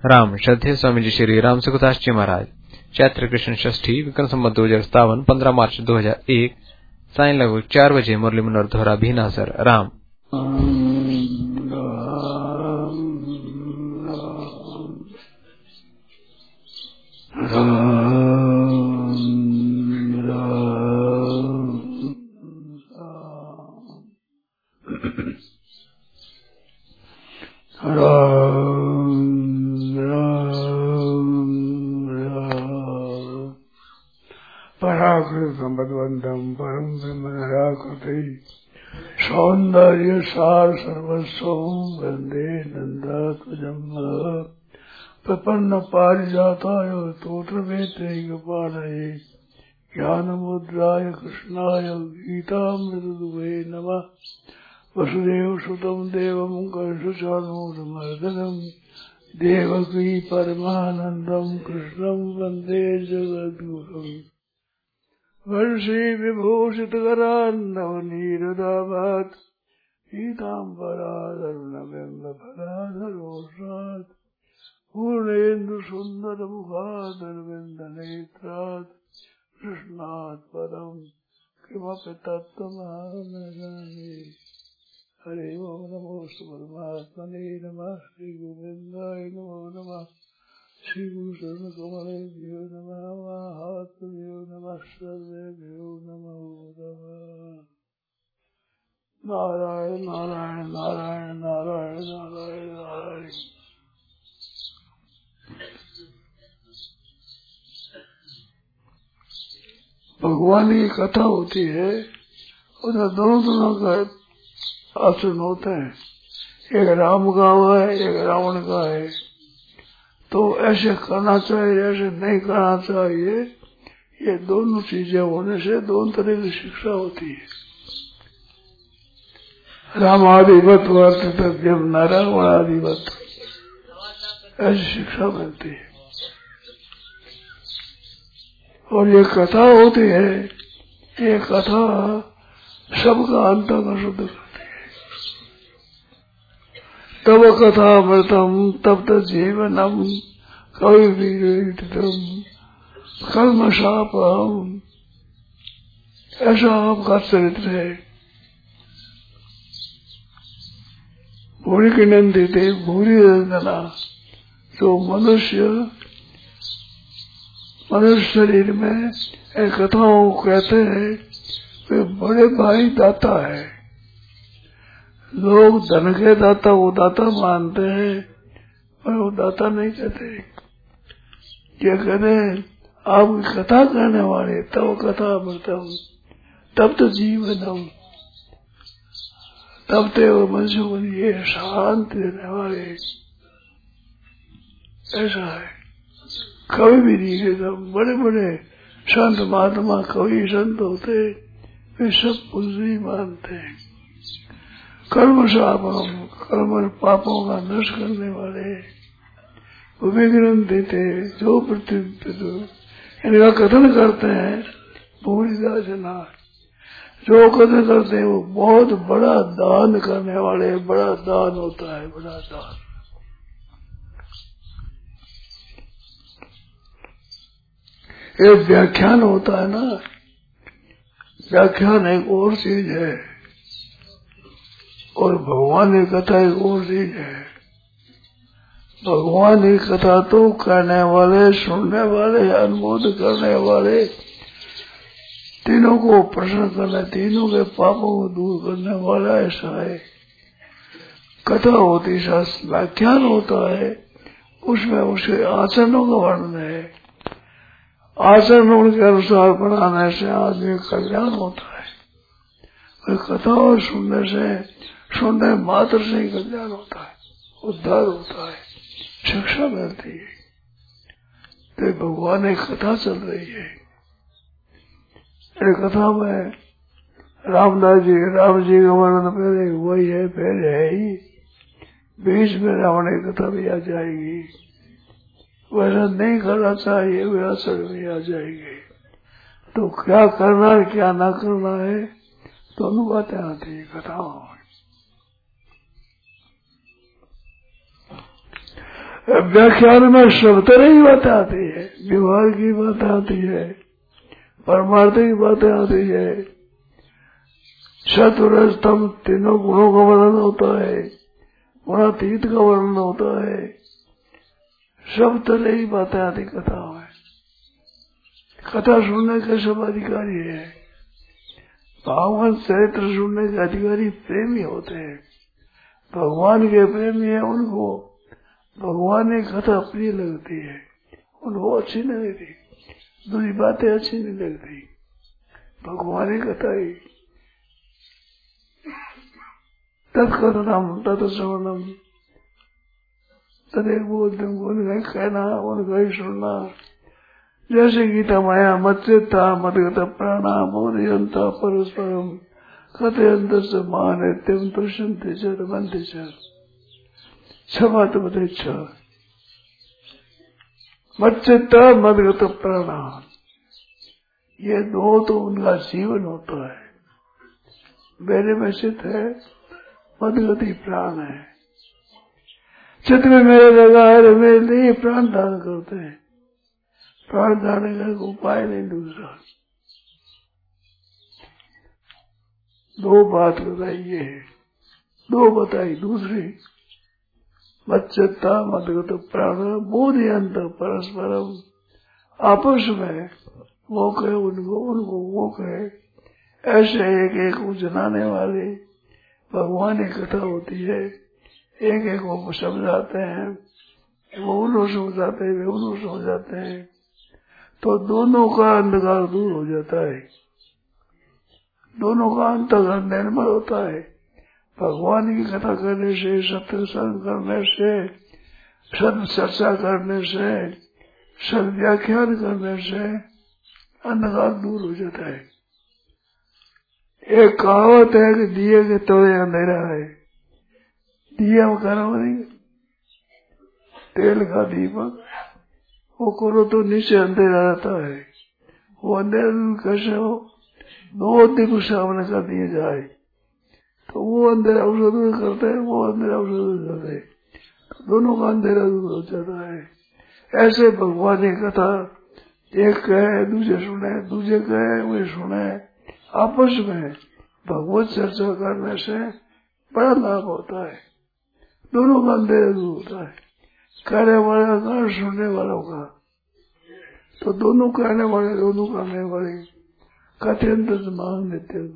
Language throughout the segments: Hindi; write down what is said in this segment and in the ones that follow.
राम श्रद्धेय स्वामी जी श्री राम सुखदास जी महाराज। चैत्र कृष्ण षष्ठी विक्रम संवत 2057 15 मार्च 2001 साय लगभग 4 बजे मुरली मनोहर दोहरा भीनासर। राम संपदवंतम परम ब्रह्म निराकृति सौंदर्य सार सर्वस्व वंदे नंदात्मजं प्रपन्न पारिजाताय स्तोत्रवेत्रैकपाणये ज्ञानमुद्राय कृष्णाय गीतामृतदुहे नमः। वसुदेव सुतं देवं कंसचाणूरमर्दनं देवकी परमानन्दं कृष्णं वन्दे जगद्गुरुम्। वंशी विभूषितकरान्नवनीरदाभात् पीताम्बरादरुणबिम्बफलाधरोषात् पूर्णेन्दुसुन्दरमुखादरविन्दनेत्रात् कृष्णात् परं किमपि तत्त्वमहं न जाने। हरे ओं नमोस्तु परमात्मने नमः। श्रीगोविन्दाय नमो नमः। श्री गुरु चरण कमलेभ्यो नमः। महात्म्यो नमः। सर्वेभ्यो नमो नमः। नारायण नारायण नारायण नारायण नारायण नारायण। भगवान की कथा होती है, उधर दोनों का आचरण होते हैं। एक राम का है, एक रावण का है। तो ऐसे करना चाहिए, ऐसे नहीं करना चाहिए, ये दोनों चीजें होने से दोनों तरह की शिक्षा होती है। रामादिवत वर्तव्यम न रावणादिवत, ऐसी शिक्षा मिलती है। और ये कथा होती है, ये कथा सबका अंतःकरण शुद्ध करती है। तब कथा मृतम तब तक जीवनम कवि वीरम कर्म शापम, ऐसा आपका चरित्र है। भूरी की नंदी थे भूरी रंजना, जो मनुष्य शरीर में एक कथाओं कहते हैं वे बड़े भाई दाता है। लोग धन के दाता वो दाता मानते हैं, पर वो दाता नहीं कहते। ये कहते हैं आपकी कथा कहने वाले तब कथा मृतम तब तो जीवनम, तब तो वो मनुष्य बनिए शांत रहने वाले। ऐसा है। कवि भी नहीं कहता। बड़े बड़े संत महात्मा कवि संत होते वे सब पुण्य मानते हैं। कर्म शापम, कर्म और पापों का नष्ट करने वाले विघ्न देते जो पृथ्वी इनका कथन करते हैं। पूरी दासना जो कथन करते हैं वो बहुत बड़ा दान करने वाले, बड़ा दान होता है, बड़ा दान। एक व्याख्यान होता है ना, व्याख्यान एक और चीज है और भगवान की कथा एक और चीज है। भगवान की कथा तो कहने वाले, सुनने वाले, अनुमोद करने वाले, तीनों को प्रसन्न करने, तीनों के पापों को दूर करने वाला ऐसा है। कथा होती शास्त्र, व्याख्यान होता है, उसमें उसके आचरणों का वर्णन है। आचरणों के अनुसार बनाने से आदमी कल्याण होता है। और कथा और सुनने मात्र से ही कल्याण होता है, उद्धार होता है, शिक्षा मिलती है। तो भगवान एक कथा चल रही है। एक कथा में राम जी का वर्णन पहले वही है, पहले है ही, बीच में रावण की कथा भी आ जाएगी। वैसा नहीं करना चाहिए, वे असर भी आ जाएंगे। तो क्या करना है क्या ना करना है, दोनों बातें आती है कथाओं में। व्याख्यान में सब तरह की बातें आती है, व्यवहार की बातें आती है, परमार्थ की बातें आती है, सत्वरजतम तीनों गुणों का वर्णन होता है, गुणातीत का वर्णन होता है, सब तरह की बातें आती कथा में। कथा सुनने के सब अधिकारी है। भागवत चरित्र सुनने के अधिकारी प्रेमी होते हैं। भगवान के प्रेमी है, उनको भगवान की कथा प्रिय लगती है, उनको अच्छी नहीं लगती, दूसरी बातें अच्छी नहीं लगती, भगवान की कथा ही। तत्कथनम तत्श्रवणम तदेक बोधम, उनका कहना उनका ही सुनना। जैसे गीता माया मच्चिता मदगत प्राणा बोधयंता परस्परम कथयंत स महानित्यम तुष्यन्ति च रमन्ति च क्षमात बदेच्छ। मच्चिता मदगत प्राणा, ये दो तो उनका जीवन होता है। मेरे में चित्त है, मदगति प्राण है। चित्त में मेरे लगा है, मेरे लिए प्राण धारण करते हैं। प्राण धारण का उपाय नहीं दूसरा। दो बात बताई है, दो बताई दूसरी। मच्चिता मदगत प्राण बोधयंत परस्परम, आपस में वो कहे उनको वो कहे, ऐसे एक एक को जनाने वाले भगवान की कथा होती है। एक एक को समझाते हैं, वो उन्हों समझाते हैं, वे उन्हों समझाते हैं, तो दोनों का अंधकार दूर हो जाता है, दोनों का अंतर्गत निर्मल होता है। भगवान की कथा करने से, सत्संग करने से, सद चर्चा करने से, सद व्याख्यान करने से अंधकार दूर हो जाता है। एक कहावत है कि दिए के तोड़े अंधेरा है। दिया में करो नहीं, तेल का दीपक वो करो तो नीचे अंधेरा रहता है। वो अंधेरा कैसे हो, दो दिन सामने कर दिए जाए तो वो अंधेरा उसे दूर करते हैं, वो अंधेरा उसे दूर करते हैं, तो दोनों का अंधेरा दूर हो जाता है। ऐसे भगवान की कथा एक कहे दूसरे सुने, दूसरे कहे वे सुने, आपस में भगवत चर्चा करने से बड़ा लाभ होता है, दोनों का अंधेरा दूर होता है। कहने वाला का सुनने वालों का, तो दोनों कहने वाले दोनों करने वाले कथयंत मान नित्य,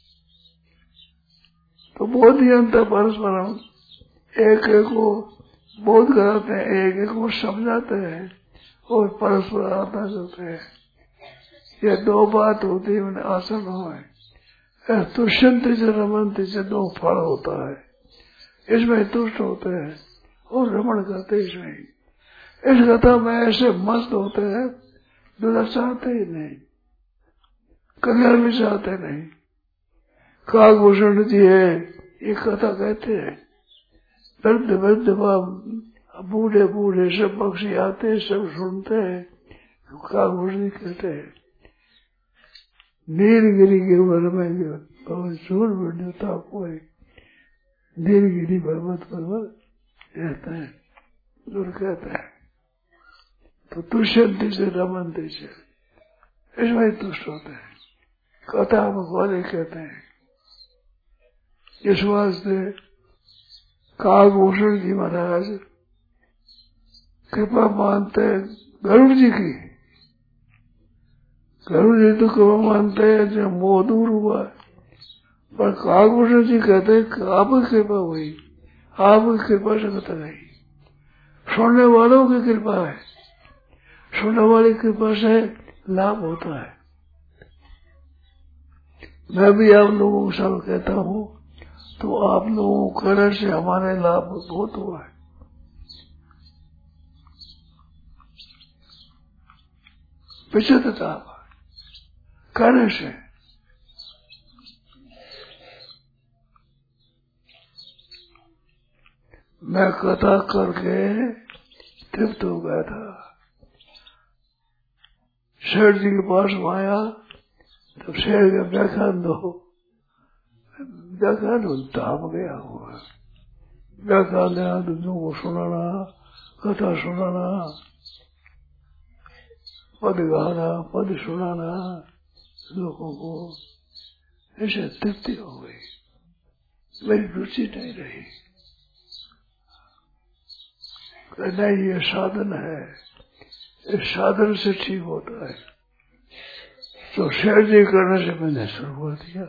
तो बोध यंत्र परस्परम, एक एक को बोध कराते हैं, एक एक को समझाते हैं और परस्पर आत्मा करते हैं। ये दो बात होती है, उन्हें आसन हो तुष्यंति से रमनति से दो फल होता है। इसमें तुष्ट होते हैं और रमण करते इसमें। इस कथा में ऐसे मस्त होते हैं जो चाहते ही नहीं, कल्याण भी चाहते नहीं। काकभूषण जी है, ये कथा कहते हैं, वृद्ध वृद्ध बूढ़े बूढ़े सब पक्षी आते सब सुनते हैं। काकभूषण कहते हैं नीलगिरी गिरवर में सूर देवता कोई नीलगिरी पर्वत रहता है, दूर कहते हैं। तो तुष्यंति से रमनति से, इसमें तुष्ट होते हैं। कथा भगवान कहते हैं। इस वास्ते काकभूषण जी महाराज कृपा मानते गरुड़ जी की। गरुड़ जी तो कृपा मानते हैं जो मोह दूर हुआ, पर काकभूषण जी कहते हैं आपकी कृपा हुई, आपकी कृपा से कथा नहीं, सुनने वालों की कृपा है, सुनने वाली कृपा से लाभ होता है। मैं भी आप लोगों को सब कहता हूँ, तो आप लोगों को करने से हमारे लाभ बहुत हुआ है। विचित्रता करने से मैं कथा करके तृप्त हो गया था। शेर जी के पास आया, तब शेर का व्याख्यान दो, व्याख्यान ताप गया हुआ, व्याख्यान देना दूसरों को सुनाना, कथा सुनाना, पद गाना, पद सुनाना लोगों को, ऐसे तृप्ति हो गई, मेरी रुचि नहीं रही। नहीं, ये साधन है, इस साधन से ठीक होता है। तो सहजी करने से मैंने शुरू कर दिया,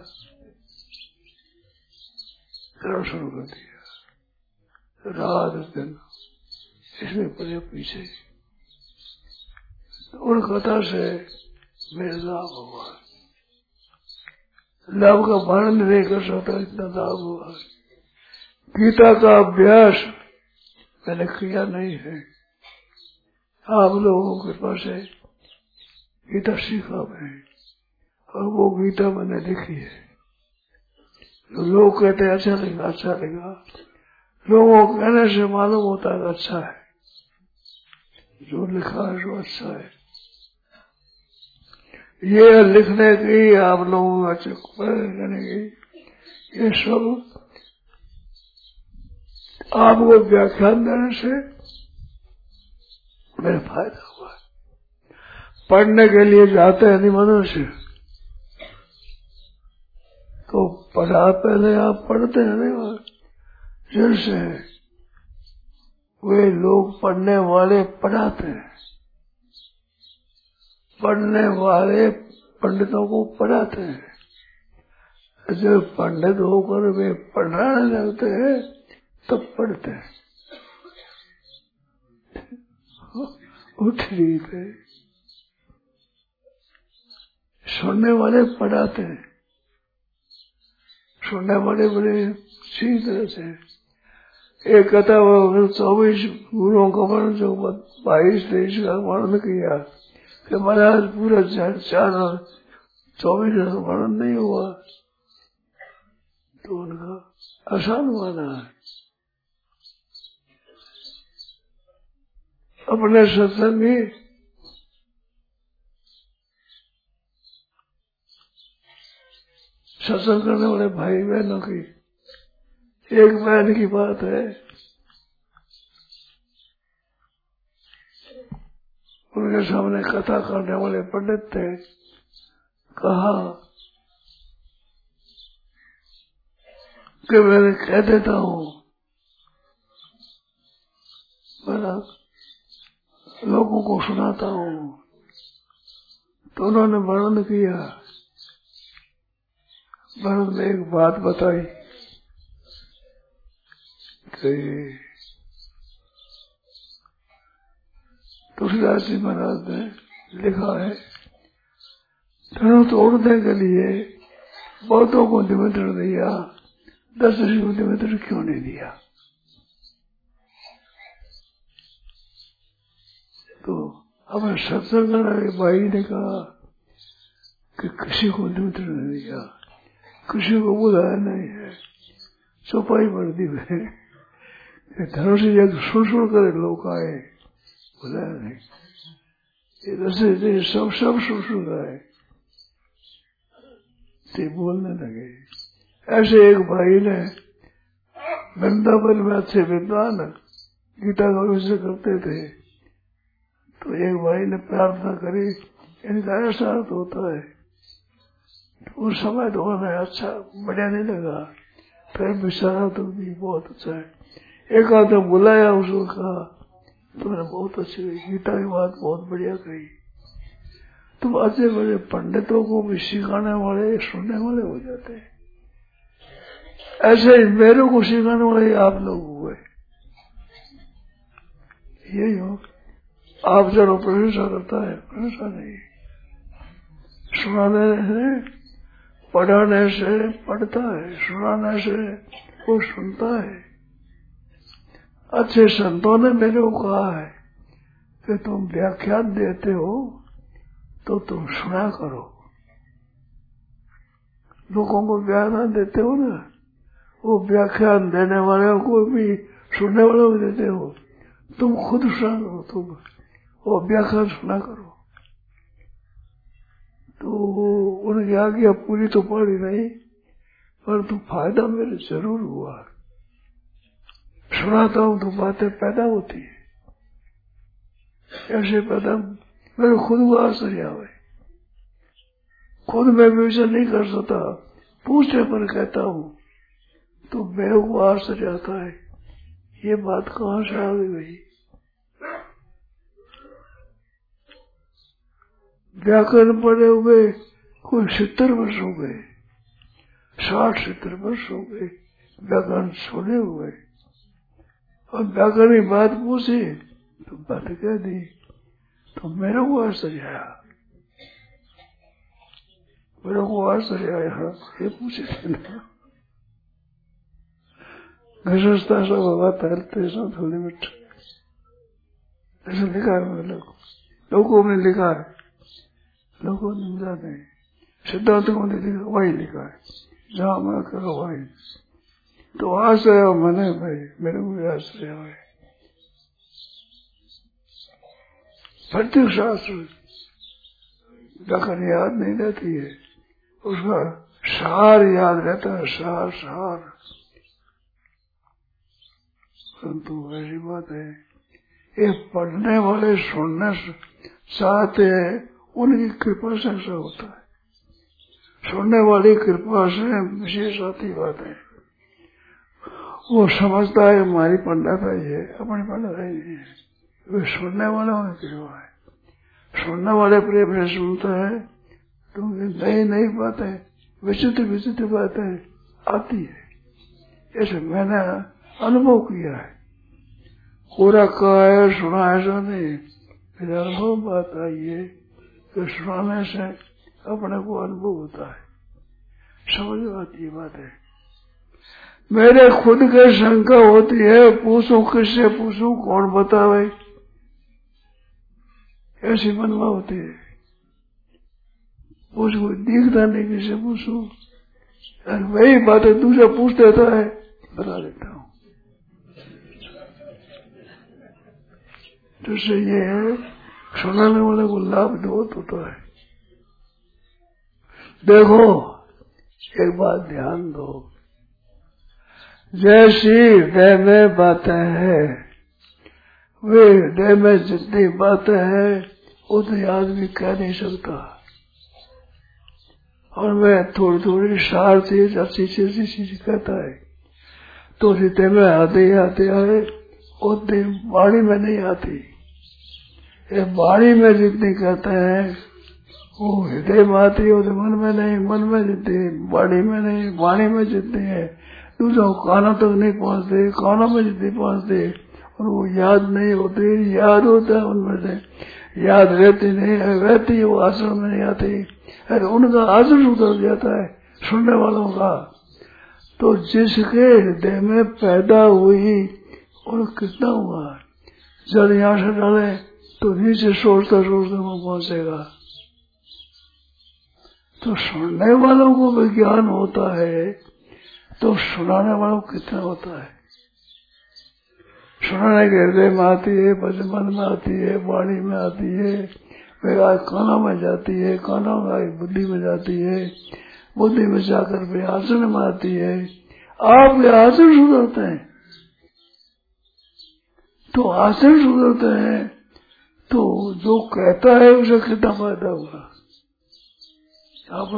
करना शुरू कर दिया, रात दिन इसमें पड़े पीछे। उन कथा से मेरा लाभ हुआ, लाभ का वर्णन नहीं कर सकता, इतना लाभ हुआ। गीता का अभ्यास मैंने किया नहीं है, आप लोगों के पास है, गीता सीखा मैं, और वो गीता मैंने लिखी है। तो लोग कहते हैं अच्छा लगा, अच्छा लगा, लोगों को कहने से मालूम होता है अच्छा है, जो लिखा है जो अच्छा है। ये लिखने की आप लोगों को करने की, ये सब आपको व्याख्यान देने से मेरा फायदा हुआ। पढ़ने के लिए जाते हैं नहीं मनुष्य, तो पढ़ा पहले आप पढ़ते हैं नहीं, जिनसे वे लोग पढ़ने वाले पढ़ाते हैं, पढ़ने वाले पंडितों को पढ़ाते हैं। जब पंडित होकर वे पढ़ाने लगते हैं तब पढ़ते हैं। उठरी पे सुनने वाले पढ़ाते हैं, सुनने वाले बड़े अच्छी तरह से। एक कथा 24 गुरुओं का वर्णन, जो 22-23 का वर्णन किया कि महाराज पूरा 24 वर्णन नहीं हुआ, तो उनका आसान माना है। अपने सत्संगी सत्संग करने वाले भाई बहनों की एक बहन की बात है, उनके सामने कथा करने वाले पंडित थे, कहा कि मैं कह देता हूँ, मैं लोगों को सुनाता हूँ। तो उन्होंने वर्णन किया, वर्णन में एक बात बताई कि तुलसीदास जी महाराज ने लिखा है, धर्म तोड़ने के लिए बहुतों को निमंत्रण दिया, 10 ऋषि को निमंत्रण क्यों नहीं दिया? तो हमें सत्संग करने भाई ने कहा कि किसी को निमंत्रण नहीं दिया, किसी को बुलाया नहीं है, चौपाई पर दी है, धर्म से जब सुन करे लोग आए, बुलाया नहीं। इधर से सब सुन रहे थे, बोलने लगे। ऐसे एक भाई ने वृंदावन में अच्छे विद्वान गीता का विषय करते थे, तो एक भाई ने प्रार्थना करी, इनका ऐसा अर्थ होता है। तो उस समय तो उन्हें अच्छा बढ़िया नहीं लगा, फिर विचारा तो भी बहुत अच्छा है। एक आध बुलाया, उसको कहा तुमने बहुत अच्छी गीता की बात बहुत बढ़िया कही। तुम अच्छे बड़े पंडितों को भी सिखाने वाले, सुनने वाले हो जाते हैं। ऐसे ही मेरे को सिखाने वाले आप लोग हुए। यही हो, आप जरा प्रशंसा करता है, प्रशंसा नहीं। सुनाने से, पढ़ाने से पढ़ता है, सुनाने से वो सुनता है। अच्छे संतों ने मेरे को कहा है कि तुम व्याख्यान देते हो तो तुम सुना करो। लोगों को व्याख्यान देते हो ना, वो व्याख्यान देने वाले को भी सुनने वालों को देते हो, तुम खुद सुना करो, तुम वो व्याख्यान सुना करो। तो उनकी आज्ञा पूरी तो पड़ी नहीं, परंतु फायदा मेरे जरूर हुआ। सुनाता हूं तो बातें पैदा होती है। ऐसे पैदा मेरे खुद को आश्चर्य आवे, खुद मैं विवेचन नहीं कर सकता, पूछने पर कहता हूँ तो मेरे को आश्चर्य आता है, ये बात कहाँ से आ गई भाई। व्याकरण पढ़े हुए कोई 70 वर्ष हो गए, 60-70 वर्ष हो गए व्याकरण छोड़े हुए, और व्याकरण की बात पूछी तो बात कह दी, तो मेरे को आश्चर्य आया, मेरे को आश्चर्य आया। ये पूछे थे ना घसता सब हवा तैरते सब थोड़ी मिट, ऐसा लिखा है लोगों में लिखा है, लोगों ने मिला नहीं, सिद्धांतों ने लिखा वही लिखा है, जहाँ मैं करो वही। तो आश्चर्य मैंने भाई, मेरे को भी आश्चर्य है। प्रत्येक शास्त्र व्याकरण याद नहीं रहती है, उसका सार याद रहता है, सार। परंतु ऐसी बात है, ये पढ़ने वाले सुनना चाहते हैं, उनकी कृपा से ऐसा होता है। सुनने वाली कृपा से विशेष आती बात है। वो समझता है हमारी पंडित है, ये अपनी पंडित है नहीं है, वे सुनने वालों की कृपा है। सुनने वाले प्रेम से सुनते हैं तो नई बातें, विचित्र बातें आती है। ऐसे मैंने अनुभव किया है, पूरा कहा है सुना ऐसा नहीं, फिर अनुभव बात आई है कि सुनाने से अपने को अनुभव होता है, समझ आती है बात है। मेरे खुद के शंका होती है, पूछूं किससे पूछूं, कौन बतावे, ऐसी मनवा होती है। पूछो दिखता नहीं, किससे पूछूं, और वही बातें दूसरा पूछ देता है, बता देता हूँ। तो ये है, सुनाने वाले को लाभ बहुत होता है। देखो एक बात ध्यान दो, जैसी हृदय में बातें हैं, वे हृदय में जितनी बातें हैं उतनी आदमी कह नहीं सकता। और मैं थोड़ी सार चीज अच्छी चीज कहता है तो हृदय में आते आए उतनी वाणी में नहीं आती। ये वाणी में जितनी कहते हैं वो हृदय में आती है, मन में नहीं, मन में जितनी, वाणी में नहीं, वाणी में जितनी है दूसरा कानों तक नहीं पहुँचते, कानों में जितनी पहुँचते और वो याद नहीं होती, याद होता है उनमें से, याद रहती नहीं है, रहती है वो आचरण में नहीं आती। अरे उनका आचरण उतर जाता है सुनने वालों का। तो जिसके हृदय में पैदा हुई और कितना हुआ, जल यहाँ से डाले तो नीचे सोचता वो पहुंचेगा। तो सुनने वालों को विज्ञान होता है तो सुनाने वालों को कितना होता है। सुनाने के हृदय में आती है, मन में आती है, वाणी में आती है, कानों में जाती है, कानों में बुद्धि में जाती है, बुद्धि में जाकर फिर आचरण में आती है। आप आचरण सुधरते हैं तो आचरण सुधरते हैं तो जो कहता है उसे कितना फायदा हुआ, आप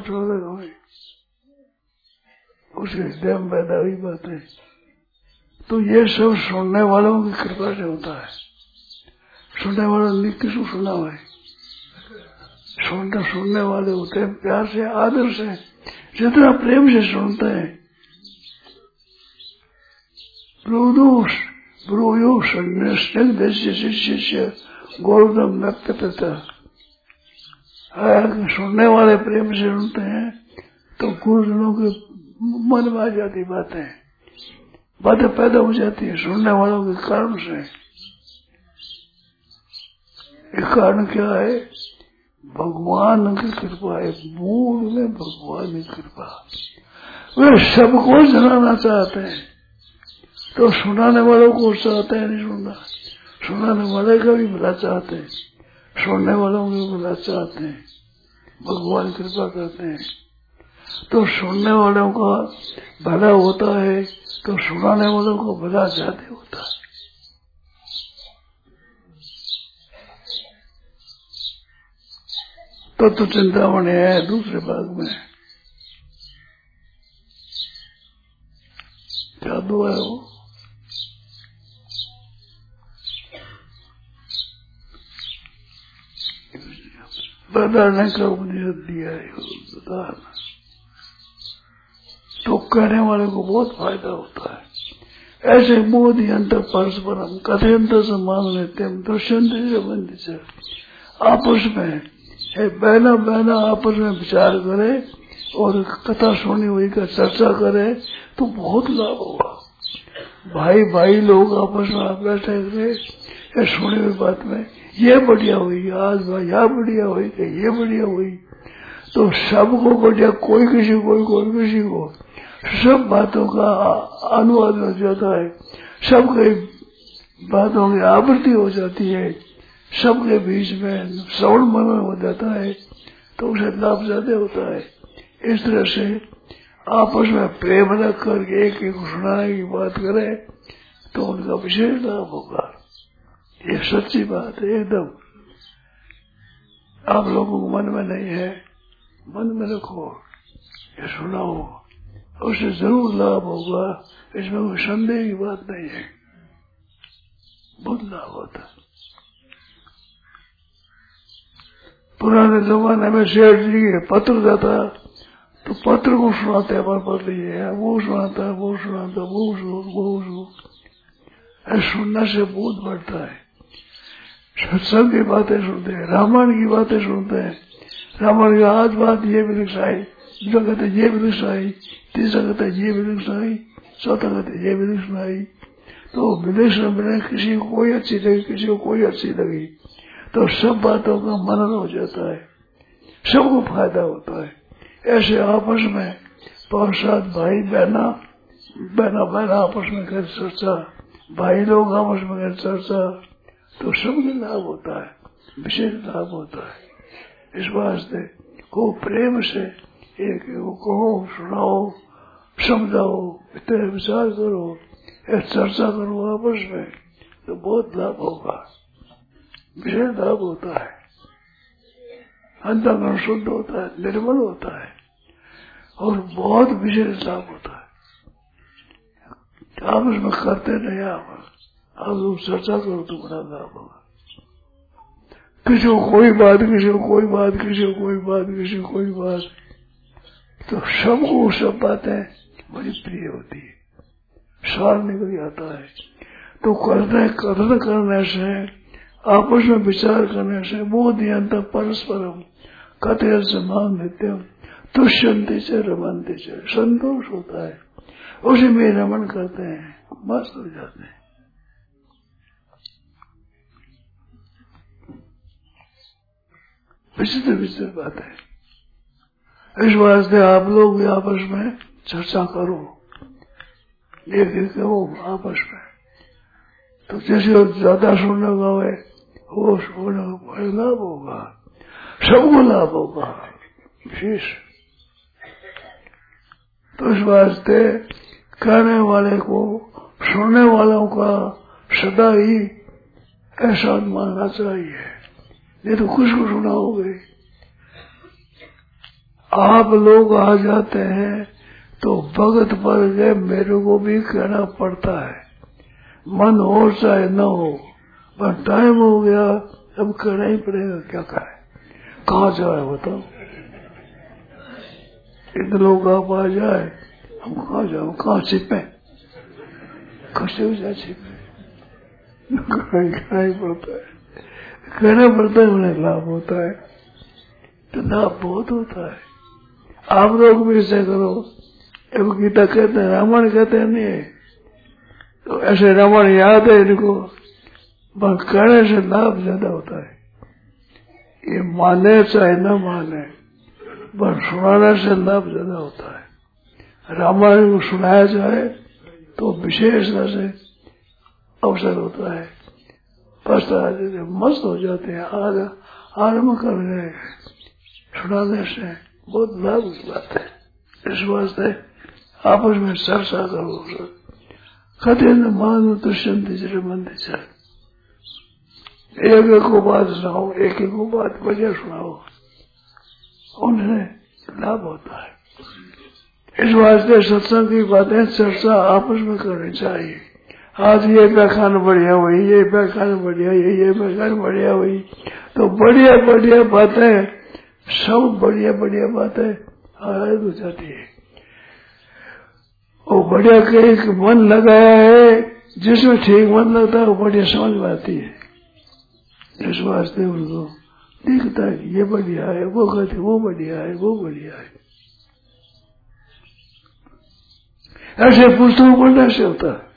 उसे हृदय में पैदा हुई बात है। तो ये सब सुनने वालों की कृपा से होता है। सुनने वालों ने किसको सुना हुआ है, सुनने वाले होते हैं प्यार से, आदर से, जितना प्रेम से सुनते हैं। शिष्य गौरव व्यक्त करता, सुनने वाले प्रेम से सुनते हैं तो गुरुजनों के मन में आ जाती बातें पैदा हो जाती है सुनने वालों के कारण से। एक कारण क्या है, भगवान की कृपा है, मूल में भगवान की कृपा। वे सबको जनाना चाहते हैं तो सुनाने वालों को चाहते हैं नहीं सुनना, सुनाने वाले का भी भला चाहते हैं, सुनने वालों को भला चाहते हैं, भगवान कृपा करते हैं। तो सुनने वालों का भला होता है तो सुनाने वालों को भला ज्यादा होता है। तो चिंतामणि है दूसरे भाग में। क्या दुआ है वो? बताने का उपनिषद दिया है, बताना तो कहने वाले को बहुत फायदा होता है। ऐसे मोदी अंतर परस्परम कथयंत समान लेते हम दुष्यंत से आपस में बहना बहना आपस में विचार करे और कथा सुनी हुई का चर्चा करे तो बहुत लाभ होगा। भाई भाई लोग आपस में बैठे रहे सुनी हुई बात में ये बढ़िया हुई, आज भाई यह बढ़िया हुई, ये बढ़िया हुई, तो सबको बढ़िया, कोई किसी को कोई किसी को, सब बातों का अनुवाद हो जाता है, सबके बातों की आवृत्ति हो जाती है, सबके बीच में श्रवण मनन हो जाता है, तो उसे लाभ ज्यादा होता है। इस तरह से आपस में प्रेम रख करके एक एक सुनाने की बात करे तो उनका विशेष लाभ होगा। ये सच्ची बात है एकदम। आप लोगों को मन में नहीं है, मन में रखो, ये सुनाओ, उससे जरूर लाभ होगा, इसमें कोई संदेह की बात नहीं है, बहुत लाभ होता है। पुराने जमाने में शेठ जी के पत्र जाता तो पत्र को सुनाते पर पत्र ये है, वो सुनाता, वो सुनाता, वो सुनने से बहुत बढ़ता है। सत्संग की बातें सुनते हैं, रामायण की बातें सुनते हैं, रामायण की आज बात ये भी लिखाई, दूसरा कहते ये भी लिखाई, तीसरा कहते ये भी लिखाई, चौथा कहते ये भी लिखाई, तो विदेश में किसी को कोई अच्छी लगी, किसी को कोई अच्छी लगी, तो सब बातों का मनन हो जाता है, सबको फायदा होता है। ऐसे आपस में 5-7 भाई बहना बहना आपस में कर चर्चा, भाई लोग आपस में कर चर्चा, तो सबके लाभ होता है, विशेष लाभ होता है। इस वास्ते को प्रेम से एक को कहो, सुनाओ, समझाओ, विचार करो, चर्चा करो आपस में, तो बहुत लाभ होगा, विशेष लाभ होता है। अंतःकरण शुद्ध होता है, निर्मल होता है और बहुत विशेष लाभ होता है। आपस में करते नहीं, आप लोग चर्चा करो तो बड़ा लाभ होगा। किसी को कोई बात, किसी को कोई बात, किसी को कोई बात, किसी को कोई बात, तो सबको सब बातें बड़ी प्रिय होती है, सार निकल जाता है। तो कथन करने से, आपस में विचार करने से बोधि अंत परस्परम कथय समान नित्यम तुष्यंति से रमनति से, संतोष होता है, उसी में रमन करते हैं, मस्त हो जाते हैं। विचित्र बात है। इस वास्ते आप लोग भी आपस में चर्चा करो, एक हो आपस में, तो जैसे ज्यादा सुनने का है वो सुनने का लाभ होगा, सबको लाभ होगा विशेष। तो इस वास्ते कहने वाले को, सुनने वालों का सदा ही ऐसा मानना चाहिए, नहीं तो कुछ को सुनाओगे। आप लोग आ जाते हैं तो भगत पर गए, मेरे को भी कहना पड़ता है, मन हो चाहे न हो, पर टाइम हो गया, अब कहना ही पड़ेगा, क्या करें, कहाँ जाए बताओ। इतने लोग आप आ जाए, हम कहाँ जाओ, कहाँ छिपे, कैसे हो जाए छिपे, कहना ही पड़ता है, कहना पड़ता है, उन्हें लाभ होता है, तो लाभ बहुत होता है। आप लोग भी ऐसे करो, अब गीता कहते हैं, रामायण कहते हैं नहीं, तो ऐसे रामायण याद है इनको, पर कहने से लाभ ज्यादा होता है। ये माने चाहे न माने, पर सुनाने से लाभ ज्यादा होता है। रामायण को सुनाया जाए तो विशेष तरह से अवसर होता है, मस्त हो जाते हैं, आरम्भ कर गए, सुनाने से बहुत लाभ की बात है। इस वास्ते आपस में चर्चा करो, कथे न मान तुष्यंति से रमन्ति से, एक एक को बात सुनाओ, एक एक को बात बढ़िया सुनाओ, उन्हें लाभ होता है। इस वास्ते सत्संग की बातें चर्चा आपस में करनी चाहिए। आज ये व्याख्यान बढ़िया हुई, ये व्याख्यान बढ़िया, ये व्याख्यान बढ़िया हुई, तो बढ़िया बढ़िया बातें, सब बढ़िया बढ़िया बातें आराध हो जाती है। वो बढ़िया के मन लगाया है, जिसमें ठीक मन लगता है वो बढ़िया समझ में आती है। इस वास्ते उनको दिखता है कि ये बढ़िया है, वो कहते वो बढ़िया है, वो बढ़िया है। ऐसे पुस्तकों पढ़ने से होता है।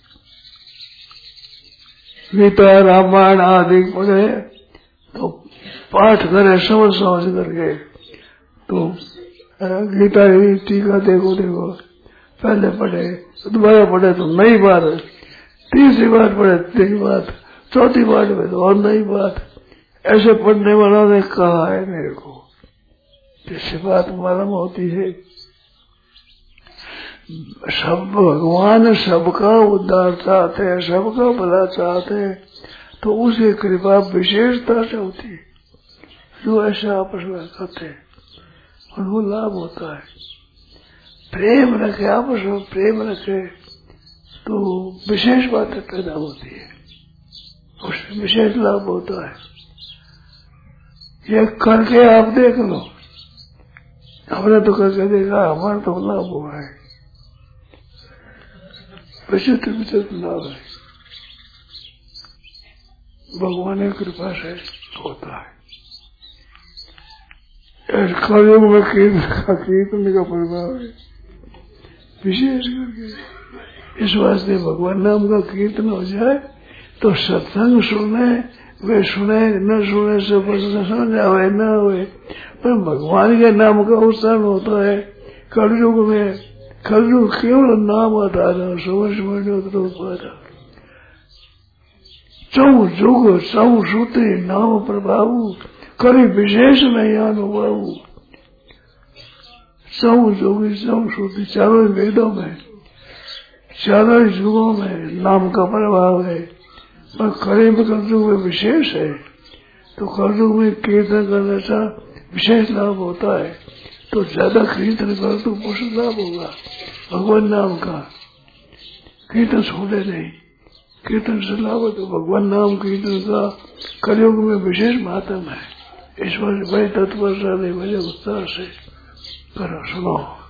गीता रामायण आदि पढ़े तो पाठ करे समझ करके, तो गीता की टीका देखो पहले पढ़े दोबारा पढ़े तो नई बात, तीसरी बार पढ़े नई बात, चौथी बार में तो और नई बात। ऐसे पढ़ने वालों ने कहा है मेरे को, जिससे बात मालूम होती है सब भगवान सबका उद्धार चाहते हैं, सबका भला चाहते हैं, तो उसकी कृपा विशेषता से होती है। जो ऐसा आपस में करते हैं उनको लाभ होता है। प्रेम रखे, आपस में प्रेम रखे तो विशेष बातें पैदा होती है, उससे विशेष लाभ होता है। ये करके आप देख लो, हमने तो करके देखा, हमारा तो लाभ हुआ है, विचित्र विचित्र लाभ है, भगवान की कृपा से होता है। कलयुग में कीर्तन का प्रभाव है विशेष करके। इस वास्ते भगवान नाम का कीर्तन हो जाए तो सत्संग सुने, वे सुने न सुने से न समझ आवे न आवे, पर भगवान के नाम का उच्चारण होता है। कलयुग में कलयुग केवल नाम आधार समझ चौ जुग चौ सूत्री नाम प्रभाव कभी विशेष नहीं अनुभव। चौ जोगी चौ सूत्री, चारों वेदों में चारों युगों में नाम का प्रभाव है, पर करीब कलयुग में विशेष है। तो कलयुग में कीर्तन करने से विशेष लाभ होता है। तो ज्यादा कीर्तन करो तो कुछ लाभ होगा भगवान नाम का। कीर्तन छोड़े नहीं, कीर्तन से लाभ हो तो भगवान नाम कीर्तन का कलयुग में विशेष महत्व है। इस पर बड़े तत्पर से बड़े उत्साह से करो, सुनो।